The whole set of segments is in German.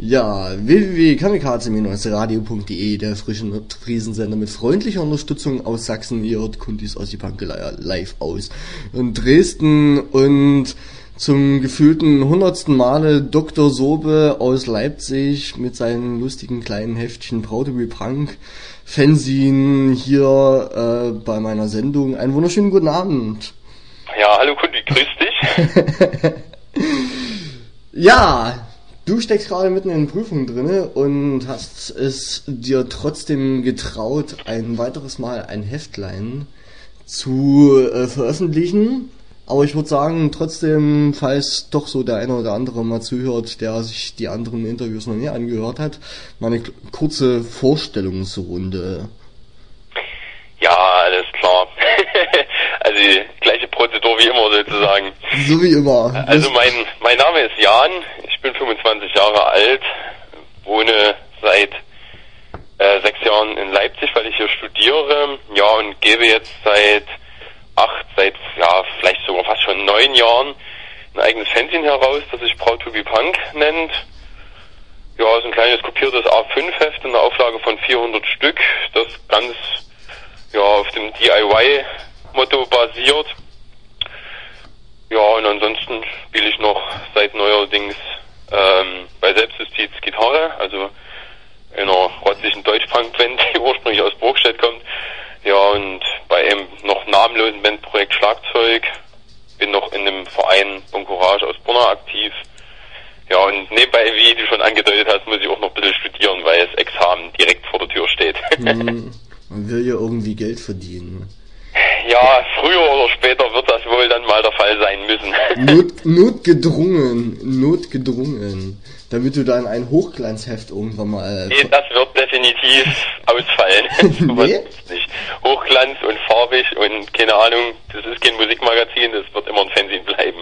Ja, www.kamikaze-radio.de, der frische Nordfriesensender mit freundlicher Unterstützung aus Sachsen. Ihr hört Kundis aus die Pankelei live aus in Dresden und zum gefühlten 100. Male Dr. Sobe aus Leipzig mit seinen lustigen kleinen Heftchen Proud to be Punk Fanzine hier bei meiner Sendung. Einen wunderschönen guten Abend. Ja, hallo Kundi, grüß dich. Ja, du steckst gerade mitten in Prüfungen drinne und hast es dir trotzdem getraut, ein weiteres Mal ein Heftlein zu veröffentlichen. Aber ich würde sagen, trotzdem, falls doch so der eine oder andere mal zuhört, der sich die anderen Interviews noch nie angehört hat, mal eine kurze Vorstellungsrunde. Ja, alles klar. Also die gleiche Prozedur wie immer sozusagen. So wie immer. Also mein Name ist Jan, ich bin 25 Jahre alt, wohne seit 6 Jahren in Leipzig, weil ich hier studiere, ja, und gebe jetzt seit vielleicht sogar fast schon 9 Jahren ein eigenes Fanzine heraus, das sich Proud to be Punk nennt. Ja, ist ein kleines kopiertes A5-Heft in einer Auflage von 400 Stück, das ganz auf dem DIY-Motto basiert. Ja, und ansonsten spiele ich noch seit neuerdings bei Selbstjustiz Gitarre, also in einer rotzigen Deutsch-Punk-Band, die ursprünglich aus Burgstedt kommt. Ja, und bei einem noch namenlosen Bandprojekt Schlagzeug, bin noch in einem Verein Boncourage aus Brunner aktiv. Ja, und nebenbei, wie du schon angedeutet hast, muss ich auch noch ein bisschen studieren, weil das Examen direkt vor der Tür steht. Man will ja irgendwie Geld verdienen. Ja, früher oder später wird das wohl dann mal der Fall sein müssen. Notgedrungen. Damit du dann ein Hochglanzheft irgendwann mal... Nee, das wird definitiv ausfallen. Nee? Nicht. Hochglanz und farbig und keine Ahnung, das ist kein Musikmagazin, das wird immer ein Fanzine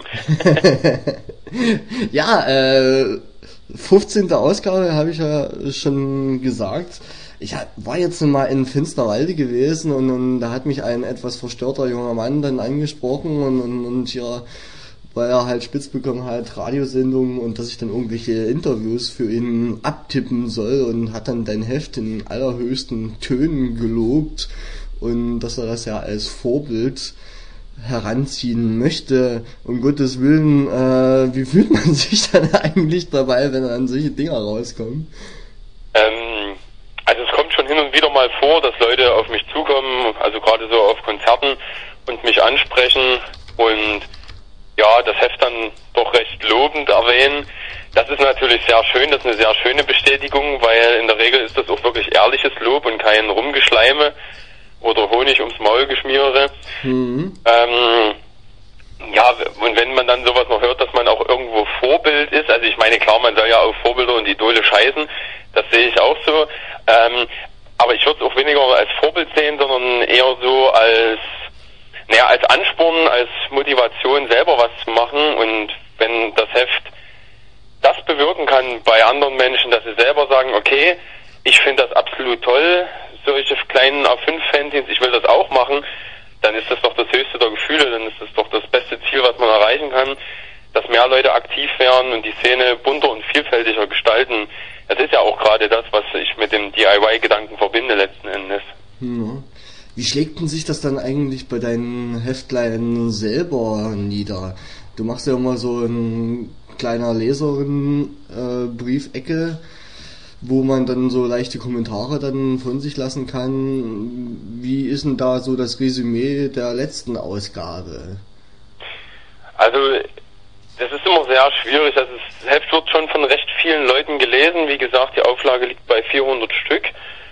bleiben. Ja, 15. Ausgabe habe ich ja schon gesagt. Ich war jetzt mal in Finsterwalde gewesen und da hat mich ein etwas verstörter junger Mann dann angesprochen und ja, weil er halt spitz bekommen hat, Radiosendungen und dass ich dann irgendwelche Interviews für ihn abtippen soll und hat dann dein Heft in allerhöchsten Tönen gelobt und dass er das ja als Vorbild heranziehen möchte. Um Gottes Willen, wie fühlt man sich dann eigentlich dabei, wenn dann solche Dinger rauskommen? Also es kommt schon hin und wieder mal vor, dass Leute auf mich zukommen, also gerade so auf Konzerten und mich ansprechen und ja, das Heft dann doch recht lobend erwähnen. Das ist natürlich sehr schön, das ist eine sehr schöne Bestätigung, weil in der Regel ist das auch wirklich ehrliches Lob und kein Rumgeschleime oder Honig ums Maul geschmiere. Mhm. Ja, und wenn man dann sowas noch hört, dass man auch irgendwo Vorbild ist, also ich meine, klar, man soll ja auf Vorbilder und Idole scheißen, das sehe ich auch so, aber ich würde es auch weniger als Vorbild sehen, sondern eher so als Ansporn, als Motivation selber was zu machen, und wenn das Heft das bewirken kann bei anderen Menschen, dass sie selber sagen, okay, ich finde das absolut toll, solche kleinen A5-Fanzines, ich will das auch machen, dann ist das doch das höchste der Gefühle, dann ist das doch das beste Ziel, was man erreichen kann, dass mehr Leute aktiv werden und die Szene bunter und vielfältiger gestalten. Das ist ja auch gerade das, was ich mit dem DIY-Gedanken verbinde letzten Endes. Ja. Wie schlägt denn sich das dann eigentlich bei deinen Heftlein selber nieder? Du machst ja immer so ein kleiner Leserin-Briefecke, wo man dann so leichte Kommentare dann von sich lassen kann. Wie ist denn da so das Resümee der letzten Ausgabe? Also, das ist immer sehr schwierig. Also das Heft wird schon von recht vielen Leuten gelesen. Wie gesagt, die Auflage liegt bei 400 Stück.